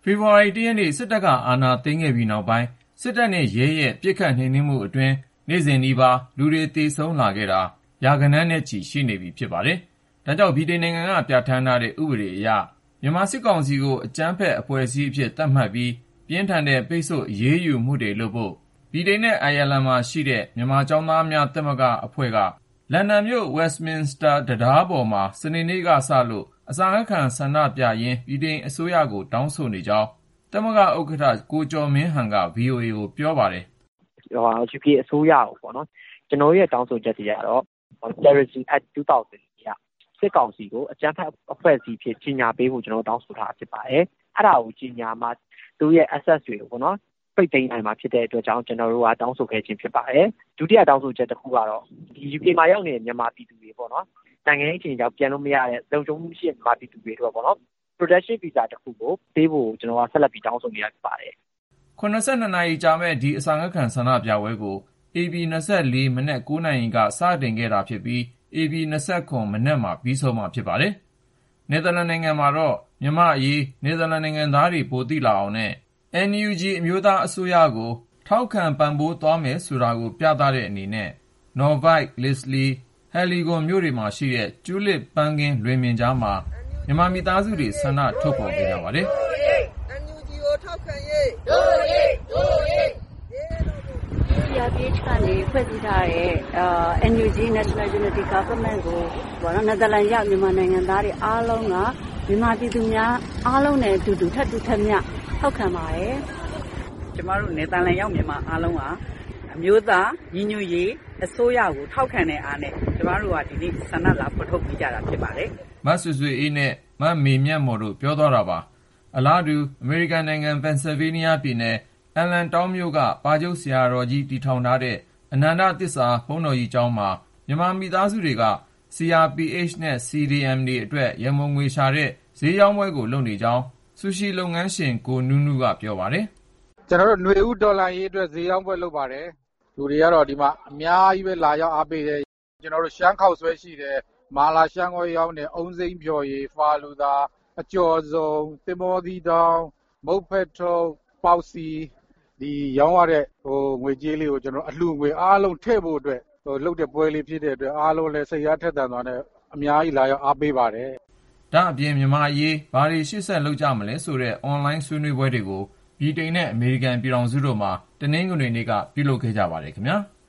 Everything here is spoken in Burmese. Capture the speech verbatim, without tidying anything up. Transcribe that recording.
ဖေဖော်ဝါရီလ ရက်နေ့ စစ်တပ်က အာဏာသိမ်းခဲ့ပြီးနောက်ပိုင်း စစ်တပ်နဲ့ရဲရဲ့ ပစ်ခတ်နှိမ်နင်းမှုအတွင်း နေ့စဉ်နီးပါး လူတွေသေဆုံးလာခဲ့တာ ရာဂဏန်းနဲ့ချီ ရှိနေပြီဖြစ်ပါတယ်။ ဒါကြောင့် ဗြိတိန်နိုင်ငံက ပြဌာန်းထားတဲ့ ဥပဒေအရ မြန်မာစစ်ကောင်စီကို အကြမ်းဖက်အဖွဲ့အစည်းအဖြစ် သတ်မှတ်ပြီး ပြင်းထန်တဲ့ ပိတ်ဆို့အရေးယူမှုတွေလုပ်ဖို့ ဗြိတိန်နဲ့ အိုင်ယာလန်မှာရှိတဲ့ မြန်မာကျောင်းသားများသမဂ္ဂအဖွဲ့က လန်ဒန်မြို့ Westminster တံတားပေါ်မှာ စနေနေ့ကစလို့ အစာငတ်ခံဆန္ဒပြရင်း ဗြိတိန်အစိုးရကို တောင်းဆိုနေကြောင်း သမဂ္ဂဥက္ကဋ္ဌ ကိုကျော်မင်းဟန်က ဗွီအိုအေကို ပြောပါတယ်။ “ယူကေအစိုးရကိုပေါ့နော် ကျနော်တို့ရဲ့တောင်းဆိုချက်တွေကတော့ Terrorism Act ၂၀၀၀ အရ စစ်ကောင်စီကို အကြမ်းဖက်အဖွဲ့အစည်းအဖြစ် ကြေညာပေးဖို့ ကျနော်တို့ တောင်းဆိုထားတာဖြစ်ပါတယ်။ အဲ့ဒါကိုကြေညာမှ သူတို့ရဲ့ access တွေကိုပေါ့နော် ပိတ်သိမ်းနိုင်မှာဖြစ်တဲ့အတွက်ကြောင့် ကျနော်တို့က တောင်းဆိုခဲ့ခြင်းဖြစ်ပါတယ်။ ဒုတိယတောင်းဆိုချက်တခုကတော့ ဒီ ယူကေမှာရောက်နေတဲ့ မြန်မာပြည်သူတွေပေါ့နော် နိုင်ငံရေးအခြေအနေကြောင့်ပြန်လို့မရတဲ့ လုံခြုံမှုမရှိတဲ့ မြန်မာပြည်သူတွေအတွက်ပေါ့နော် Protection Visa တခုကိုပေးဖို့ ကျနော်တို့က ဆက်လက်ပြီးတောင်းဆိုနေတာဖြစ်ပါတယ်။ ” ၇၂ နာရီကြာမယ့် ဒီအစာငတ်ခံဆန္ဒပြပွဲကို ဧပြီ ၂၄ မနက် ၉ နာရီက စတင်ခဲ့တာဖြစ်ပြီး ဧပြီ ၂၇ မနက်မှာ ပြီးဆုံးမှာဖြစ်ပါတယ်။ နယ်သာလန်နိုင်ငံမှာတော့ မြန်မာ့အရေး နယ်သာလန်နိုင်ငံသားတွေ ပိုသိလာအောင်နဲ့ အန်ယူဂျီ အမျိုးသားအစိုးရကို ထောက်ခံပံ့ပိုးသွားမယ်ဆိုတာကို ပြသတဲ့အနေနဲ့ နော်ဗိုက် လစ်စလီ ဟယ်လီဂွန်မြို့တွေမှာရှိတဲ့ ကျူးလစ်ပန်းခင်းလွင်ပြင်ကြားမှာ မြန်မာမိသားစုတွေ ဆန္ဒထုတ်ဖော်ခဲ့ကြပါတယ်။ “အန်ယူဂျီ ကိုထောက်ခံရေး၊ ဒို့ရေး ဒို့ရေး။” စီအာพีအေချ် ကနေဖွဲ့စည်းထားတဲ့ အန်ယူဂျီ National Unity Government ကိုပေါ့နော် နယ်သာလန်ရောက်မြန်မာနိုင်ငံသားတွေအားလုံးက မြန်မာပြည်သူများအားလုံးနဲ့အတူတူ ထပ်တူထပ်မျှထောက်ခံပါတယ်။ကျမတို့နယ်သာလန်ရောက်မြန်မာအားလုံးဟာအမျိုးသားညီညွတ်ရေးအစိုးရကိုထောက်ခံတဲ့အားနဲ့ကျမတို့ကဒီနေ့ဆန္ဒလာဖော်ထုတ်ပေးကြတာဖြစ်ပါတယ်။မဆွေဆွေအေးနဲ့မမေမြတ်မော်တို့ပြောသွားတာပါ။ အလားတူ အမေရိကန်နိုင်ငံ ပန်ဆယ်ဗေးနီးယားပြည်နယ် အယ်လန်တောင်းမြို့က ပါချုပ်ဆရာတော်ကြီး တည်ထောင်ထားတဲ့ အနန္တသစ္စာဘုန်းတော်ကြီးကျောင်းမှာ မြန်မာမိသားစုတွေက စီအာပီအေချ် နဲ့ စီဒီအမ်တွေအတွက် ရန်ပုံငွေရှာတဲ့ ဈေးရောင်းပွဲကိုလုပ်နေကြောင်း ဆူရှီလုပ်ငန်းရှင် ကိုနုနုက ပြောပါတယ်။ “ကျနော်တို့ နွေဦးတော်လှန်ရေးအတွက် ဈေးရောင်းပွဲလုပ်ပါတယ်။ လူတွေကတော့ဒီမှာအများကြီးပဲလာရောက်အားပေးတယ်။ ကျနော်တို့ရှမ်းခေါက်ဆွဲရှိတယ်။ မာလာရှမ်းခွဲရောင်းတယ်။ အုန်းစိမ်းဖျော်ရည်၊ ဖာလူဒါ၊ အကျော်စုံ၊ သင်္ဘောသီးတောင်း၊ မုန့်ဖက်ထုပ်၊ ပေါက်ဆီဒီရောင်းရတဲ့ငွေကြေးလေးကို ကျနော်တို့အလှူငွေအားလုံးထည့်ဖို့အတွက်လုပ်တဲ့ပွဲလေးဖြစ်တဲ့အတွက် အားလုံးလည်းစိတ်အားထက်သန်စွာနဲ့အများကြီးလာရောက်အားပေးပါတယ်။ ” ဒါ့အပြင် မြန်မာ့အရေး ဘာတွေရှေ့ဆက်လုပ်ကြမလဲဆိုတဲ့ အွန်လိုင်းဆွေးနွေးပွဲတွေကို ဗြိတိန်နဲ့ အမေရိကန်ပြည်ထောင်စုတို့မှာ တနင်္ဂနွေနေ့က ပြုလုပ်ခဲ့ကြပါတယ်ခင်ဗျာ။